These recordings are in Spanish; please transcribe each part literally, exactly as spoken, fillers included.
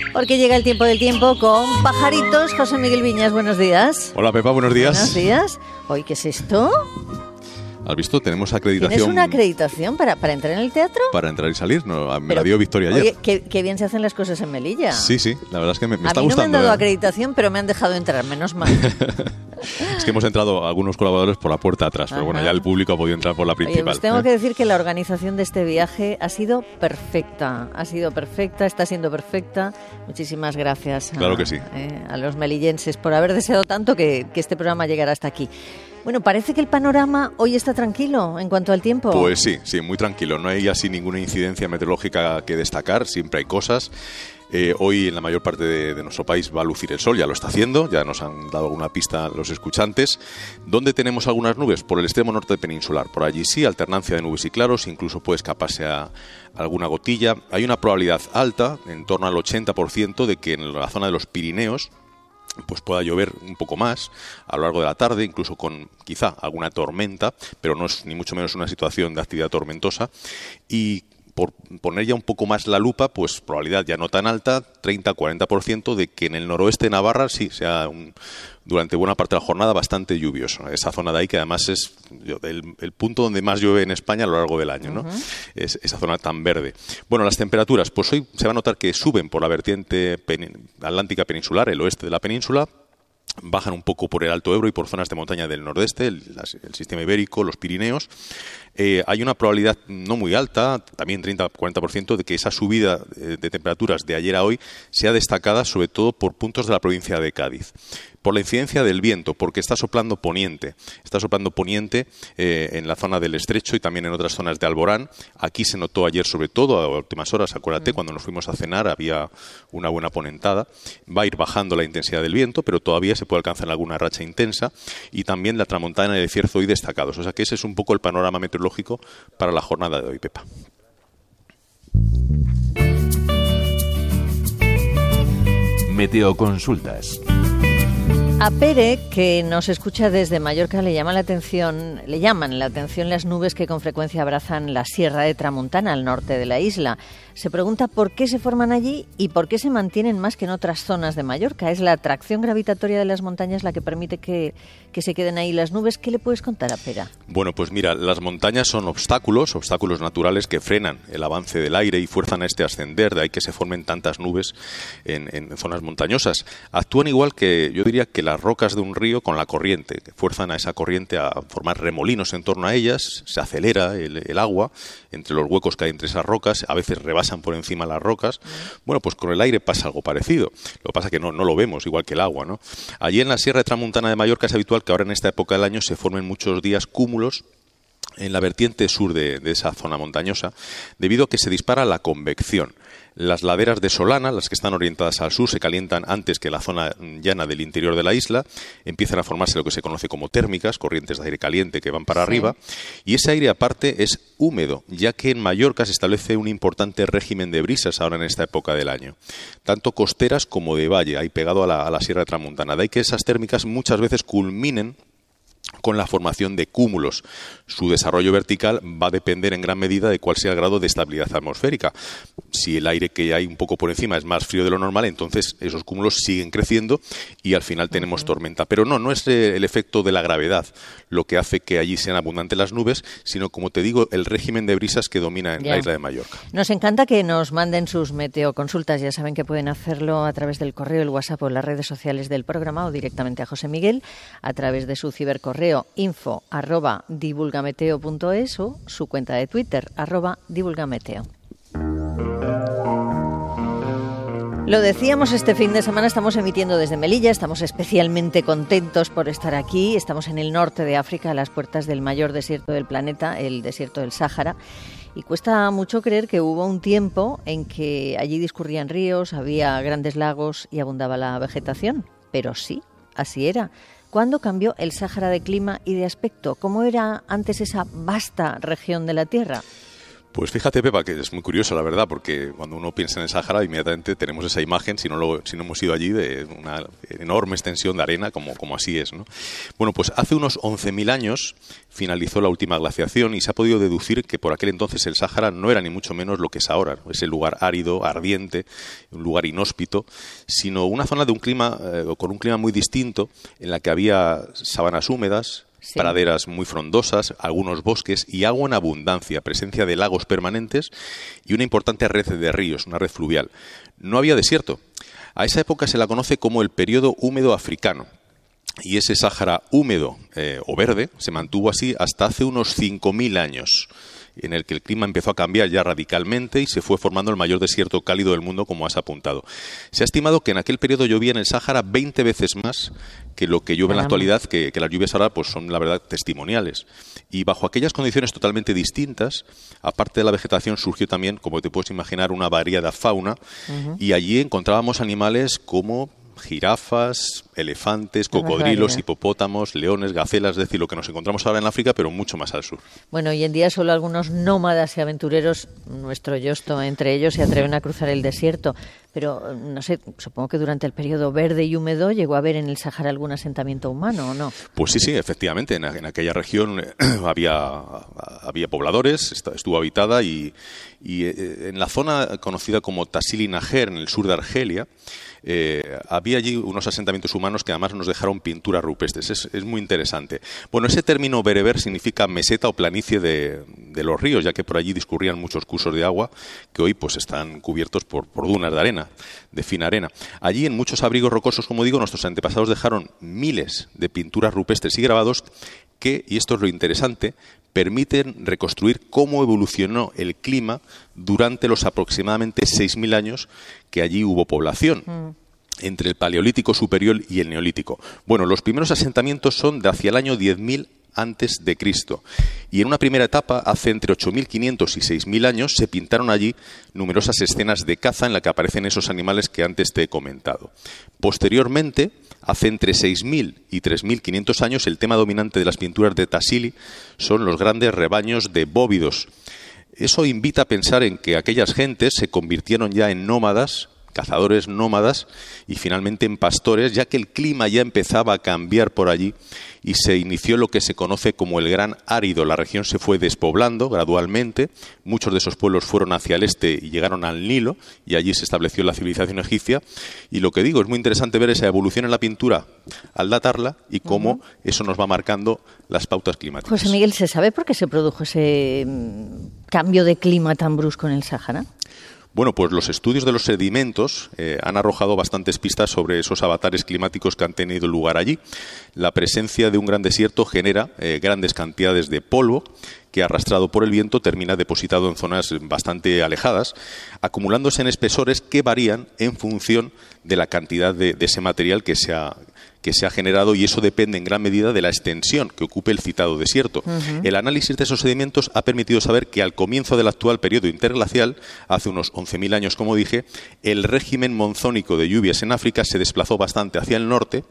Porque llega el tiempo del tiempo con pajaritos. José Miguel Viñas, buenos días. Hola Pepa, buenos días. Buenos días. Hoy, ¿qué es esto? ¿Has visto? Tenemos acreditación. ¿Tienes una acreditación para, para entrar en el teatro? Para entrar y salir, no, me pero, la dio Victoria ayer. Oye, qué, qué bien se hacen las cosas en Melilla. Sí, sí, la verdad es que me, me a está mí gustando. No me han dado ¿eh? acreditación, pero me han dejado entrar, menos mal. Es que hemos entrado algunos colaboradores por la puerta atrás, pero Ajá. bueno, ya el público ha podido entrar por la principal. Oye, pues tengo ¿eh? que decir que la organización de este viaje ha sido perfecta, ha sido perfecta, está siendo perfecta. Muchísimas gracias a, claro que sí. eh, a los melillenses por haber deseado tanto que, que este programa llegara hasta aquí. Bueno, parece que el panorama hoy está tranquilo en cuanto al tiempo. Pues sí, sí, muy tranquilo. No hay así ninguna incidencia meteorológica que destacar, siempre hay cosas. Eh, hoy en la mayor parte de, de nuestro país va a lucir el sol, ya lo está haciendo, ya nos han dado alguna pista los escuchantes. ¿Dónde tenemos algunas nubes? Por el extremo norte peninsular. Por allí sí, alternancia de nubes y claros, incluso puede escaparse a alguna gotilla. Hay una probabilidad alta, en torno al ochenta por ciento, de que en la zona de los Pirineos pues pueda llover un poco más a lo largo de la tarde, incluso con quizá alguna tormenta, pero no es ni mucho menos una situación de actividad tormentosa. Y por poner ya un poco más la lupa, pues probabilidad ya no tan alta, treinta a cuarenta por ciento de que en el noroeste de Navarra sí sea un, durante buena parte de la jornada bastante lluvioso. Esa zona de ahí que además es el, el punto donde más llueve en España a lo largo del año, ¿no? Uh-huh. Es, esa zona tan verde. Bueno, las temperaturas, pues hoy se va a notar que suben por la vertiente pen, atlántica peninsular, el oeste de la península, bajan un poco por el Alto Ebro y por zonas de montaña del nordeste, el, el sistema ibérico, los Pirineos. Eh, hay una probabilidad no muy alta, también treinta a cuarenta por ciento, de que esa subida de, de temperaturas de ayer a hoy sea destacada sobre todo por puntos de la provincia de Cádiz. Por la incidencia del viento, porque está soplando poniente. Está soplando poniente eh, en la zona del Estrecho y también en otras zonas de Alborán. Aquí se notó ayer sobre todo, a últimas horas, acuérdate, mm. cuando nos fuimos a cenar había una buena ponentada. Va a ir bajando la intensidad del viento, pero todavía se puede alcanzar alguna racha intensa. Y también la tramontana y el cierzo hoy destacados. O sea que ese es un poco el panorama meteorológico para la jornada de hoy, Pepa. Meteoconsultas. A Pere, que nos escucha desde Mallorca, le llama la atención, le llaman la atención las nubes que con frecuencia abrazan la Sierra de Tramuntana, al norte de la isla. Se pregunta por qué se forman allí y por qué se mantienen más que en otras zonas de Mallorca. ¿Es la atracción gravitatoria de las montañas la que permite que, que se queden ahí las nubes? ¿Qué le puedes contar a Pera? Bueno, pues mira, las montañas son obstáculos, obstáculos naturales que frenan el avance del aire y fuerzan a este ascender, de ahí que se formen tantas nubes en, en zonas montañosas. Actúan igual que, yo diría que las rocas de un río con la corriente, que fuerzan a esa corriente a formar remolinos en torno a ellas, se acelera el, el agua entre los huecos que hay entre esas rocas, a veces rebasan por encima las rocas. Bueno, pues con el aire pasa algo parecido. Lo que pasa es que no, no lo vemos, igual que el agua, ¿no? Allí en la Sierra de Tramuntana de Mallorca es habitual que ahora en esta época del año se formen muchos días cúmulos en la vertiente sur de, de esa zona montañosa, debido a que se dispara la convección. Las laderas de Solana, las que están orientadas al sur, se calientan antes que la zona llana del interior de la isla, empiezan a formarse lo que se conoce como térmicas, corrientes de aire caliente que van para sí. arriba, y ese aire aparte es húmedo, ya que en Mallorca se establece un importante régimen de brisas ahora en esta época del año, tanto costeras como de valle, ahí pegado a la, a la Sierra de Tramuntana. De ahí que esas térmicas muchas veces culminen con la formación de cúmulos. Su desarrollo vertical va a depender en gran medida de cuál sea el grado de estabilidad atmosférica. Si el aire que hay un poco por encima es más frío de lo normal, entonces esos cúmulos siguen creciendo y al final tenemos tormenta. Pero no, no es el efecto de la gravedad lo que hace que allí sean abundantes las nubes, sino, como te digo, el régimen de brisas que domina en ya. la isla de Mallorca. Nos encanta que nos manden sus meteoconsultas. Ya saben que pueden hacerlo a través del correo, el WhatsApp o las redes sociales del programa o directamente a José Miguel a través de su cibercorreo info arroba divulgameteo punto es o su cuenta de Twitter arroba divulgameteo. Lo decíamos, este fin de semana estamos emitiendo desde Melilla, estamos especialmente contentos por estar aquí, estamos en el norte de África, a las puertas del mayor desierto del planeta, el desierto del Sáhara, y cuesta mucho creer que hubo un tiempo en que allí discurrían ríos, había grandes lagos y abundaba la vegetación, pero sí, así era. ¿Cuándo cambió el Sáhara de clima y de aspecto? ¿Cómo era antes esa vasta región de la Tierra? Pues fíjate, Pepa, que es muy curioso, la verdad, porque cuando uno piensa en el Sáhara, inmediatamente tenemos esa imagen, si no, lo, si no hemos ido allí, de una enorme extensión de arena, como, como así es, ¿no? Bueno, pues hace unos once mil años finalizó la última glaciación y se ha podido deducir que por aquel entonces el Sáhara no era ni mucho menos lo que es ahora, ¿no? Ese lugar árido, ardiente, un lugar inhóspito, sino una zona de un clima, eh, con un clima muy distinto, en la que había sabanas húmedas, sí, praderas muy frondosas, algunos bosques y agua en abundancia, presencia de lagos permanentes y una importante red de ríos, una red fluvial. No había desierto. A esa época se la conoce como el periodo húmedo africano. Y ese Sáhara húmedo eh, o verde se mantuvo así hasta hace unos cinco mil años, en el que el clima empezó a cambiar ya radicalmente y se fue formando el mayor desierto cálido del mundo, como has apuntado. Se ha estimado que en aquel periodo llovía en el Sáhara veinte veces más que lo que llueve en la actualidad, que, que las lluvias ahora pues son, la verdad, testimoniales. Y bajo aquellas condiciones totalmente distintas, aparte de la vegetación, surgió también, como te puedes imaginar, una variada fauna, uh-huh. y allí encontrábamos animales como jirafas, elefantes, cocodrilos, hipopótamos, leones, gacelas, es decir, lo que nos encontramos ahora en África, pero mucho más al sur. Bueno, hoy en día solo algunos nómadas y aventureros, nuestro Yosto entre ellos, se atreven a cruzar el desierto. Pero, no sé, supongo que durante el periodo verde y húmedo llegó a haber en el Sáhara algún asentamiento humano, ¿o no? Pues sí, sí, efectivamente. En, en aquella región eh, había, había pobladores, estuvo habitada y, y eh, en la zona conocida como Tassili Najer, en el sur de Argelia, Eh, había allí unos asentamientos humanos que además nos dejaron pinturas rupestres. Es, es muy interesante. Bueno, ese término bereber significa meseta o planicie de, de los ríos, ya que por allí discurrían muchos cursos de agua que hoy pues están cubiertos por, por dunas de arena, de fina arena. Allí, en muchos abrigos rocosos, como digo, nuestros antepasados dejaron miles de pinturas rupestres y grabados que, y esto es lo interesante, permiten reconstruir cómo evolucionó el clima durante los aproximadamente seis mil años que allí hubo población, mm. entre el Paleolítico superior y el Neolítico. Bueno, los primeros asentamientos son de hacia el año diez mil antes de Cristo. Y en una primera etapa, hace entre ocho mil quinientos y seis mil años, se pintaron allí numerosas escenas de caza en las que aparecen esos animales que antes te he comentado. Posteriormente, hace entre seis mil y tres mil quinientos años, el tema dominante de las pinturas de Tassili son los grandes rebaños de bóvidos. Eso invita a pensar en que aquellas gentes se convirtieron ya en nómadas, cazadores nómadas, y finalmente en pastores, ya que el clima ya empezaba a cambiar por allí y se inició lo que se conoce como el Gran Árido. La región se fue despoblando gradualmente, muchos de esos pueblos fueron hacia el este y llegaron al Nilo, y allí se estableció la civilización egipcia. Y lo que digo, es muy interesante ver esa evolución en la pintura al datarla y cómo uh-huh. eso nos va marcando las pautas climáticas. José Miguel, ¿se sabe por qué se produjo ese cambio de clima tan brusco en el Sáhara? Bueno, pues los estudios de los sedimentos eh, han arrojado bastantes pistas sobre esos avatares climáticos que han tenido lugar allí. La presencia de un gran desierto genera eh, grandes cantidades de polvo que, arrastrado por el viento, termina depositado en zonas bastante alejadas, acumulándose en espesores que varían en función de la cantidad de, de ese material que se ha que se ha generado, y eso depende en gran medida de la extensión que ocupe el citado desierto. Uh-huh. El análisis de esos sedimentos ha permitido saber que al comienzo del actual periodo interglacial, hace unos once mil años, como dije, el régimen monzónico de lluvias en África se desplazó bastante hacia el norte,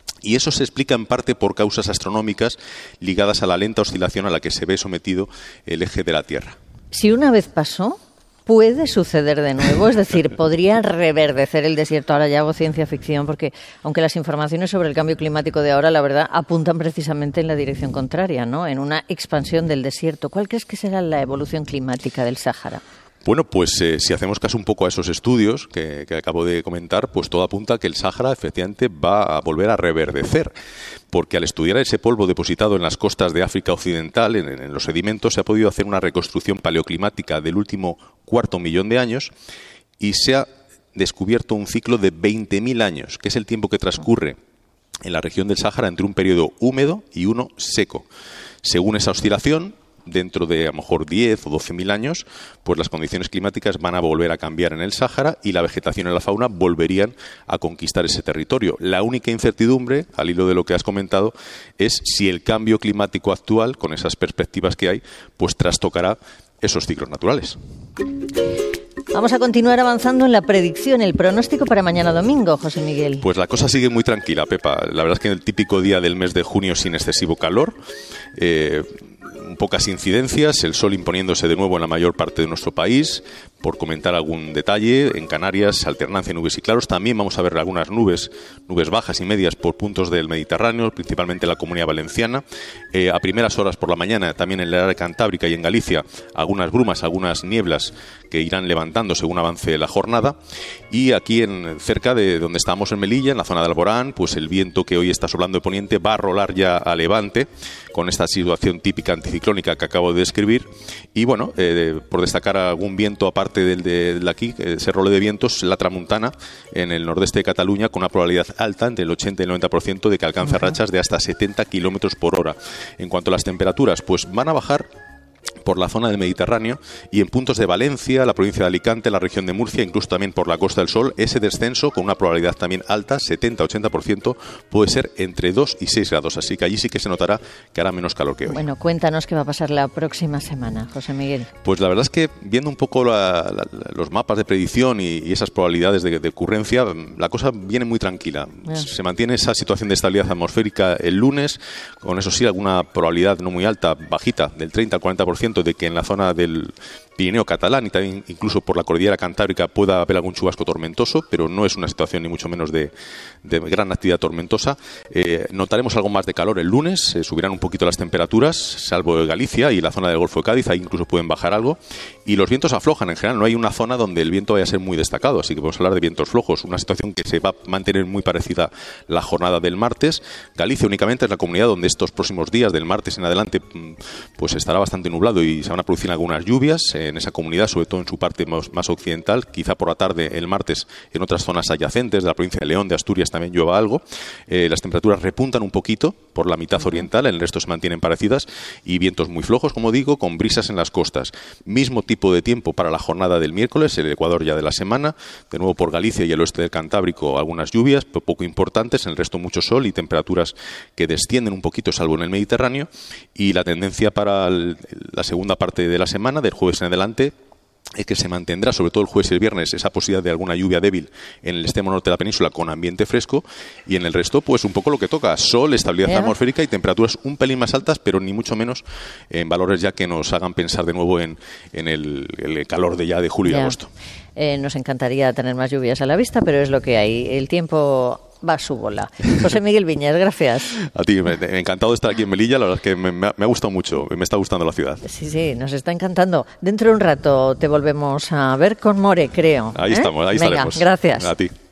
y eso se explica en parte por causas astronómicas ligadas a la lenta oscilación a la que se ve sometido el eje de la Tierra. Si una vez pasó, ¿puede suceder de nuevo? Es decir, ¿podría reverdecer el desierto? Ahora ya hago ciencia ficción, porque aunque las informaciones sobre el cambio climático de ahora, la verdad, apuntan precisamente en la dirección contraria, ¿no? En una expansión del desierto. ¿Cuál crees que será la evolución climática del Sáhara? Bueno, pues eh, si hacemos caso un poco a esos estudios que, que acabo de comentar, pues todo apunta a que el Sáhara efectivamente va a volver a reverdecer, porque al estudiar ese polvo depositado en las costas de África Occidental, en, en los sedimentos, se ha podido hacer una reconstrucción paleoclimática del último cuarto millón de años y se ha descubierto un ciclo de veinte mil años, que es el tiempo que transcurre en la región del Sáhara entre un periodo húmedo y uno seco. Según esa oscilación, dentro de a lo mejor diez o doce mil años, pues las condiciones climáticas van a volver a cambiar en el Sáhara y la vegetación y la fauna volverían a conquistar ese territorio. La única incertidumbre, al hilo de lo que has comentado, es si el cambio climático actual, con esas perspectivas que hay, pues trastocará esos ciclos naturales. Vamos a continuar avanzando en la predicción, el pronóstico para mañana domingo, José Miguel. Pues la cosa sigue muy tranquila, Pepa. La verdad es que en el típico día del mes de junio sin excesivo calor, eh, pocas incidencias, el sol imponiéndose de nuevo en la mayor parte de nuestro país. Por comentar algún detalle, en Canarias, alternancia de nubes y claros. También vamos a ver algunas nubes, nubes bajas y medias por puntos del Mediterráneo, principalmente en la Comunidad Valenciana. Eh, a primeras horas por la mañana, también en el área cantábrica y en Galicia, algunas brumas, algunas nieblas que irán levantando según avance la jornada. Y aquí, en cerca de donde estamos en Melilla, en la zona de Alborán, pues el viento que hoy está soplando de poniente va a rolar ya a levante, con esta situación típica anticiclónica que acabo de describir. Y bueno, eh, por destacar algún viento aparte del de, de aquí, ese role de vientos, la tramuntana en el nordeste de Cataluña, con una probabilidad alta, entre el ochenta y el noventa por ciento, de que alcance uh-huh. rachas de hasta setenta kilómetros por hora. En cuanto a las temperaturas, pues van a bajar por la zona del Mediterráneo y en puntos de Valencia, la provincia de Alicante, la región de Murcia, incluso también por la Costa del Sol, ese descenso con una probabilidad también alta, setenta a ochenta por ciento, puede ser entre dos y seis grados, así que allí sí que se notará que hará menos calor que hoy. Bueno, cuéntanos qué va a pasar la próxima semana, José Miguel. Pues la verdad es que viendo un poco la, la, los mapas de predicción y, y esas probabilidades de, de ocurrencia, la cosa viene muy tranquila. Ah. Se mantiene esa situación de estabilidad atmosférica el lunes, con eso sí, alguna probabilidad no muy alta, bajita, del treinta al cuarenta por ciento, de que en la zona del Pirineo catalán y también incluso por la cordillera cantábrica pueda haber algún chubasco tormentoso, pero no es una situación ni mucho menos de, de gran actividad tormentosa. Eh, notaremos algo más de calor el lunes, eh, subirán un poquito las temperaturas, salvo Galicia y la zona del Golfo de Cádiz, ahí incluso pueden bajar algo, y los vientos aflojan en general, no hay una zona donde el viento vaya a ser muy destacado, así que podemos hablar de vientos flojos, una situación que se va a mantener muy parecida la jornada del martes. Galicia únicamente es la comunidad donde estos próximos días, del martes en adelante, pues estará bastante nublado y se van a producir algunas lluvias en esa comunidad, sobre todo en su parte más, más occidental. Quizá por la tarde, el martes, en otras zonas adyacentes de la provincia de León, de Asturias, también llueva algo. Eh, las temperaturas repuntan un poquito por la mitad oriental, en el resto se mantienen parecidas, y vientos muy flojos, como digo, con brisas en las costas. Mismo tipo de tiempo para la jornada del miércoles, el Ecuador ya de la semana, de nuevo por Galicia y el oeste del Cantábrico algunas lluvias, pero poco importantes, en el resto mucho sol y temperaturas que descienden un poquito, salvo en el Mediterráneo, y la tendencia para el, la segunda parte de la semana, del jueves en adelante, es que se mantendrá, sobre todo el jueves y el viernes, esa posibilidad de alguna lluvia débil en el extremo norte de la península con ambiente fresco, y en el resto pues un poco lo que toca, sol, estabilidad yeah. atmosférica y temperaturas un pelín más altas, pero ni mucho menos en valores ya que nos hagan pensar de nuevo en, en el, el calor de ya de julio yeah. y agosto. Eh, nos encantaría tener más lluvias a la vista, pero es lo que hay. El tiempo va a su bola. José Miguel Viñas, gracias. A ti, me, me encantado de estar aquí en Melilla, la verdad es que me, me, ha, me ha gustado mucho, me está gustando la ciudad. Sí, sí, nos está encantando. Dentro de un rato te volvemos a ver con More, creo. Ahí ¿eh? estamos, ahí Venga, estaremos. Gracias. A ti.